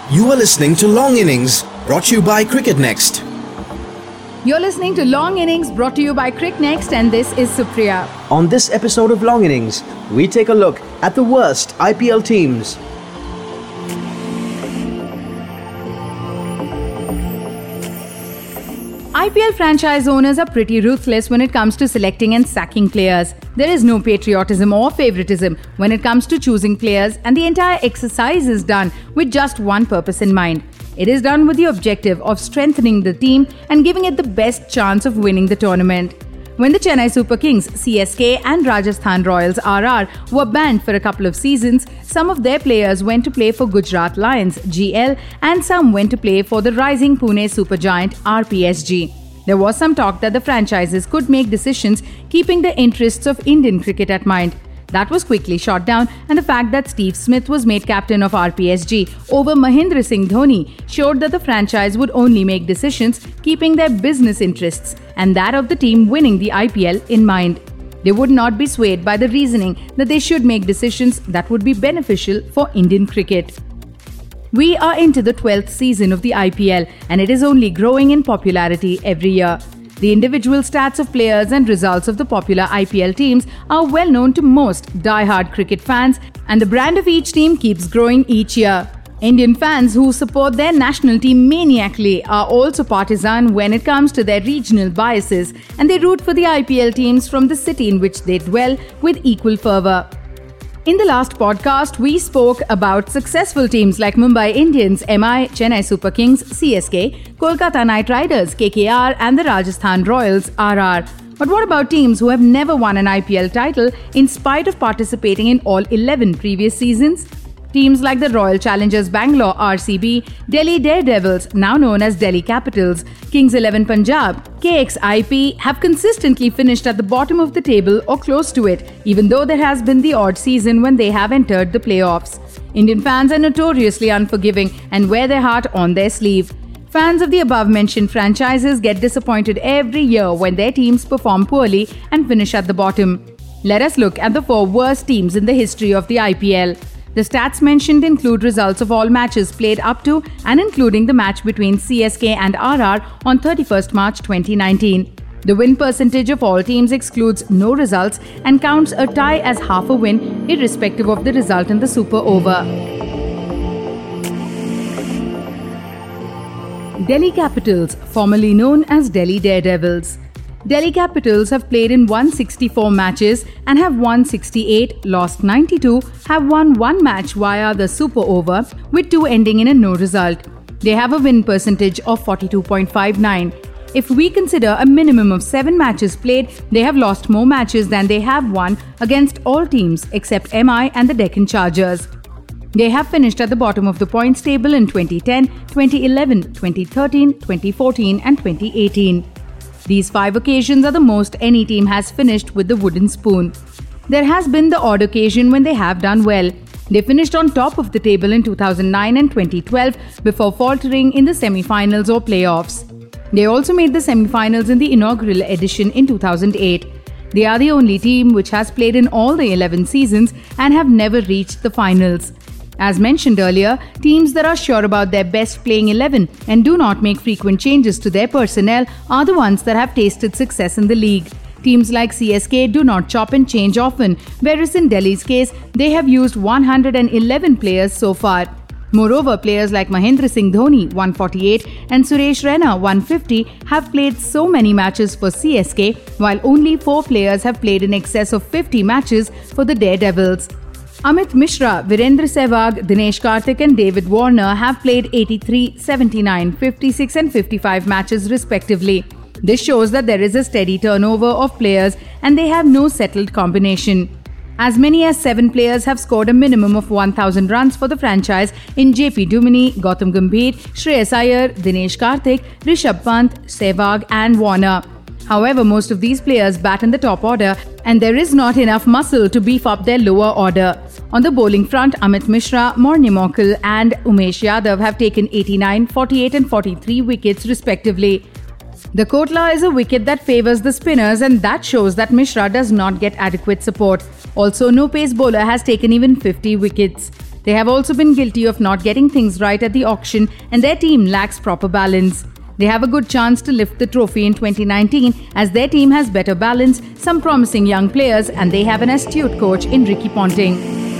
You are listening to Long Innings, brought to you by Cricket Next. You're listening to Long Innings, brought to you by Cricket Next, and this is Supriya. On this episode of Long Innings, we take a look at the worst IPL teams. IPL franchise owners are pretty ruthless when it comes to selecting and sacking players. There is no patriotism or favoritism when it comes to choosing players, and the entire exercise is done with just one purpose in mind. It is done with the objective of strengthening the team and giving it the best chance of winning the tournament. When the Chennai Super Kings, CSK and Rajasthan Royals RR were banned for a couple of seasons, some of their players went to play for Gujarat Lions GL and some went to play for the rising Pune supergiant RPSG. There was some talk that the franchises could make decisions keeping the interests of Indian cricket at mind. That was quickly shot down, and the fact that Steve Smith was made captain of RPSG over Mahendra Singh Dhoni showed that the franchise would only make decisions keeping their business interests and that of the team winning the IPL in mind. They would not be swayed by the reasoning that they should make decisions that would be beneficial for Indian cricket. We are into the 12th season of the IPL, and it is only growing in popularity every year. The individual stats of players and results of the popular IPL teams are well known to most die-hard cricket fans, and the brand of each team keeps growing each year. Indian fans who support their national team maniacally are also partisan when it comes to their regional biases, and they root for the IPL teams from the city in which they dwell with equal fervour. In the last podcast, we spoke about successful teams like Mumbai Indians, MI, Chennai Super Kings, CSK, Kolkata Knight Riders, KKR and the Rajasthan Royals, RR. But what about teams who have never won an IPL title in spite of participating in all 11 previous seasons? Teams like the Royal Challengers Bangalore RCB, Delhi Daredevils, now known as Delhi Capitals, Kings 11 Punjab, KXIP have consistently finished at the bottom of the table or close to it, even though there has been the odd season when they have entered the playoffs. Indian fans are notoriously unforgiving and wear their heart on their sleeve. Fans of the above-mentioned franchises get disappointed every year when their teams perform poorly and finish at the bottom. Let us look at the 4 worst teams in the history of the IPL. The stats mentioned include results of all matches played up to and including the match between CSK and RR on 31st March 2019. The win percentage of all teams excludes no results and counts a tie as half a win irrespective of the result in the Super Over. Delhi Capitals, formerly known as Delhi Daredevils. Delhi Capitals have played in 164 matches and have won 68, lost 92, have won 1 match via the Super Over, with 2 ending in a no result. They have a win percentage of 42.59. If we consider a minimum of 7 matches played, they have lost more matches than they have won against all teams except MI and the Deccan Chargers. They have finished at the bottom of the points table in 2010, 2011, 2013, 2014 and 2018. These 5 occasions are the most any team has finished with the wooden spoon. There has been the odd occasion when they have done well. They finished on top of the table in 2009 and 2012 before faltering in the semi-finals or playoffs. They also made the semi-finals in the inaugural edition in 2008. They are the only team which has played in all the 11 seasons and have never reached the finals. As mentioned earlier, teams that are sure about their best playing 11 and do not make frequent changes to their personnel are the ones that have tasted success in the league. Teams like CSK do not chop and change often, whereas in Delhi's case, they have used 111 players so far. Moreover, players like Mahendra Singh Dhoni 148 and Suresh Raina 150 have played so many matches for CSK, while only 4 players have played in excess of 50 matches for the Daredevils. Amit Mishra, Virendra Sehwag, Dinesh Karthik and David Warner have played 83, 79, 56 and 55 matches respectively. This shows that there is a steady turnover of players and they have no settled combination. As many as 7 players have scored a minimum of 1,000 runs for the franchise in JP Duminy, Gautam Gambhir, Shreyas Iyer, Dinesh Karthik, Rishabh Pant, Sehwag and Warner. However, most of these players bat in the top order and there is not enough muscle to beef up their lower order. On the bowling front, Amit Mishra, Morne Morkel and Umesh Yadav have taken 89, 48 and 43 wickets respectively. The Kotla is a wicket that favours the spinners and that shows that Mishra does not get adequate support. Also, no pace bowler has taken even 50 wickets. They have also been guilty of not getting things right at the auction, and their team lacks proper balance. They have a good chance to lift the trophy in 2019 as their team has better balance, some promising young players, and they have an astute coach in Ricky Ponting.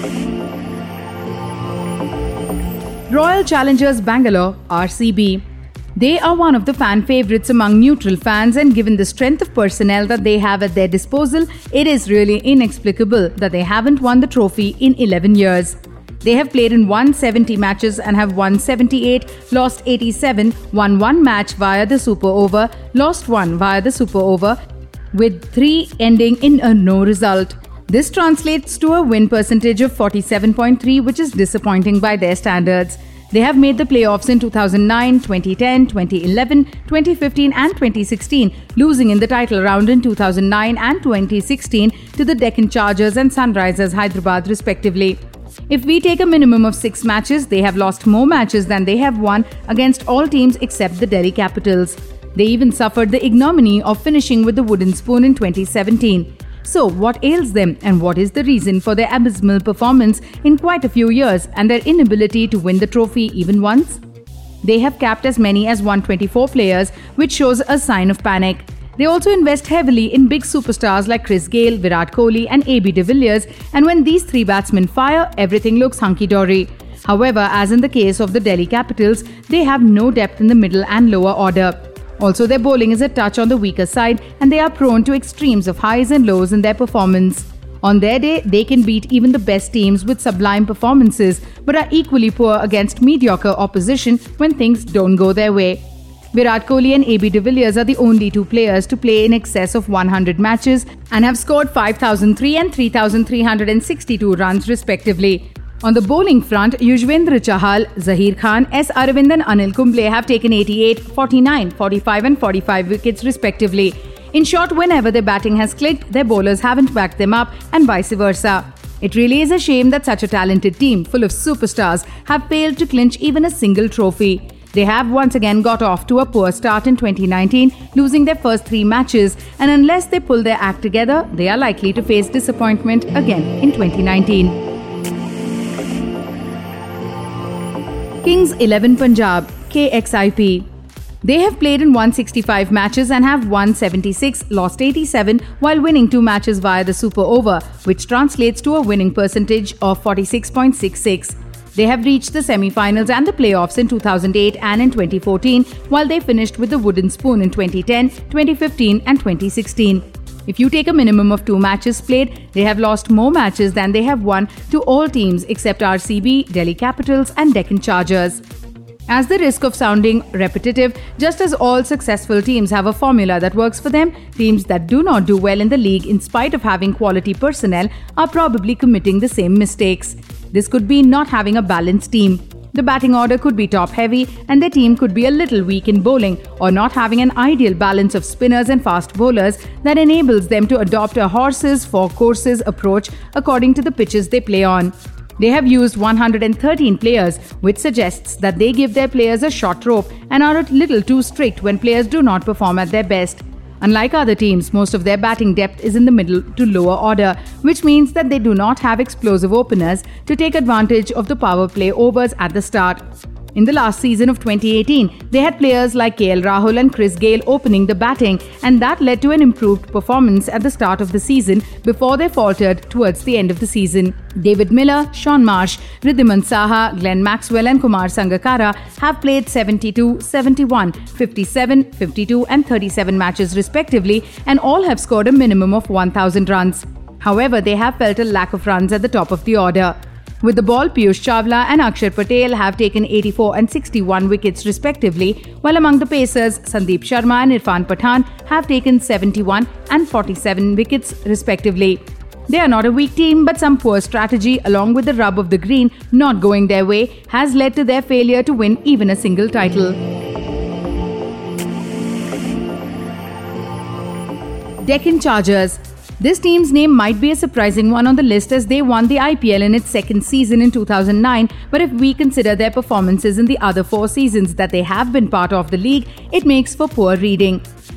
Royal Challengers Bangalore (RCB). They are one of the fan favourites among neutral fans, and given the strength of personnel that they have at their disposal, it is really inexplicable that they haven't won the trophy in 11 years. They have played in 170 matches and have won 78, lost 87, won one match via the Super Over, lost one via the Super Over, with 3 ending in a no result. This translates to a win percentage of 47.3, which is disappointing by their standards. They have made the playoffs in 2009, 2010, 2011, 2015 and 2016, losing in the title round in 2009 and 2016 to the Deccan Chargers and Sunrisers Hyderabad respectively. If we take a minimum of 6 matches, they have lost more matches than they have won against all teams except the Delhi Capitals. They even suffered the ignominy of finishing with the wooden spoon in 2017. So, what ails them, and what is the reason for their abysmal performance in quite a few years and their inability to win the trophy even once? They have capped as many as 124 players, which shows a sign of panic. They also invest heavily in big superstars like Chris Gayle, Virat Kohli and AB de Villiers, and when these 3 batsmen fire, everything looks hunky-dory. However, as in the case of the Delhi Capitals, they have no depth in the middle and lower order. Also, their bowling is a touch on the weaker side, and they are prone to extremes of highs and lows in their performance. On their day, they can beat even the best teams with sublime performances, but are equally poor against mediocre opposition when things don't go their way. Virat Kohli and AB de Villiers are the only 2 players to play in excess of 100 matches and have scored 5,003 and 3,362 runs respectively. On the bowling front, Yuzvendra Chahal, Zaheer Khan, S. Aravind and Anil Kumble have taken 88, 49, 45 and 45 wickets respectively. In short, whenever their batting has clicked, their bowlers haven't backed them up and vice versa. It really is a shame that such a talented team full of superstars have failed to clinch even a single trophy. They have once again got off to a poor start in 2019, losing their first 3 matches, and unless they pull their act together, they are likely to face disappointment again in 2019. Kings 11 Punjab (KXIP). They have played in 165 matches and have won 76, lost 87 while winning 2 matches via the Super Over, which translates to a winning percentage of 46.66. They have reached the semi-finals and the playoffs in 2008 and in 2014, while they finished with the wooden spoon in 2010, 2015 and 2016. If you take a minimum of 2 matches played, they have lost more matches than they have won to all teams except RCB, Delhi Capitals and Deccan Chargers. As the risk of sounding repetitive, just as all successful teams have a formula that works for them, teams that do not do well in the league in spite of having quality personnel are probably committing the same mistakes. This could be not having a balanced team. The batting order could be top-heavy and their team could be a little weak in bowling, or not having an ideal balance of spinners and fast bowlers that enables them to adopt a horses for courses approach according to the pitches they play on. They have used 113 players, which suggests that they give their players a short rope and are a little too strict when players do not perform at their best. Unlike other teams, most of their batting depth is in the middle to lower order, which means that they do not have explosive openers to take advantage of the power play overs at the start. In the last season of 2018, they had players like KL Rahul and Chris Gayle opening the batting, and that led to an improved performance at the start of the season before they faltered towards the end of the season. David Miller, Shaun Marsh, Wriddhiman Saha, Glenn Maxwell and Kumar Sangakkara have played 72, 71, 57, 52 and 37 matches respectively, and all have scored a minimum of 1,000 runs. However, they have felt a lack of runs at the top of the order. With the ball, Piyush Chawla and Akshar Patel have taken 84 and 61 wickets respectively, while among the pacers, Sandeep Sharma and Irfan Pathan have taken 71 and 47 wickets respectively. They are not a weak team, but some poor strategy along with the rub of the green not going their way has led to their failure to win even a single title. Deccan Chargers. This team's name might be a surprising one on the list as they won the IPL in its second season in 2009, but if we consider their performances in the other 4 seasons that they have been part of the league, it makes for poor reading.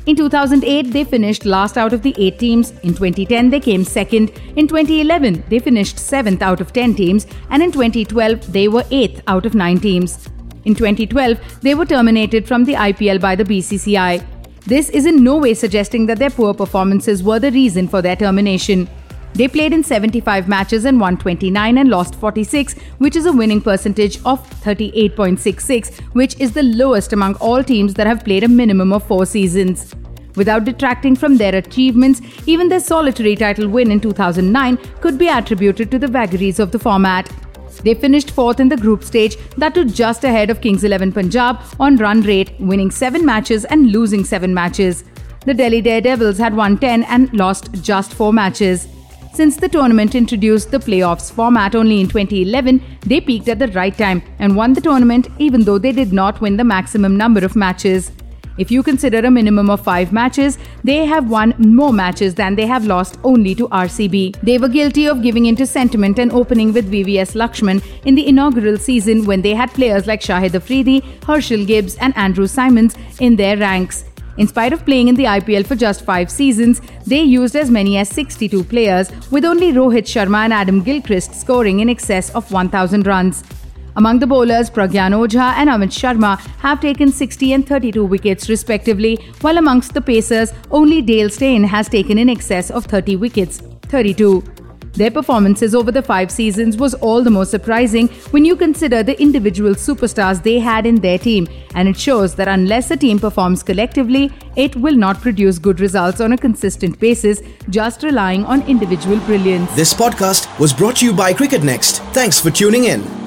In 2008, they finished last out of the 8 teams. In 2010, they came second. In 2011, they finished 7th out of 10 teams. And in 2012, they were 8th out of 9 teams. In 2012, they were terminated from the IPL by the BCCI. This is in no way suggesting that their poor performances were the reason for their termination. They played in 75 matches and won 29 and lost 46, which is a winning percentage of 38.66, which is the lowest among all teams that have played a minimum of 4 seasons. Without detracting from their achievements, even their solitary title win in 2009 could be attributed to the vagaries of the format. They finished 4th in the group stage, that too just ahead of Kings 11 Punjab on run rate, winning 7 matches and losing 7 matches. The Delhi Daredevils had won 10 and lost just 4 matches. Since the tournament introduced the playoffs format only in 2011, they peaked at the right time and won the tournament even though they did not win the maximum number of matches. If you consider a minimum of 5 matches, they have won more matches than they have lost only to RCB. They were guilty of giving into sentiment and opening with VVS Lakshman in the inaugural season when they had players like Shahid Afridi, Herschel Gibbs and Andrew Simons in their ranks. In spite of playing in the IPL for just 5 seasons, they used as many as 62 players, with only Rohit Sharma and Adam Gilchrist scoring in excess of 1,000 runs. Among the bowlers, Pragyan Ojha and Amit Sharma have taken 60 and 32 wickets respectively, while amongst the pacers, only Dale Steyn has taken in excess of 30 wickets, 32. Their performances over the 5 seasons was all the more surprising when you consider the individual superstars they had in their team, and it shows that unless a team performs collectively, it will not produce good results on a consistent basis, just relying on individual brilliance. This podcast was brought to you by Cricket Next. Thanks for tuning in.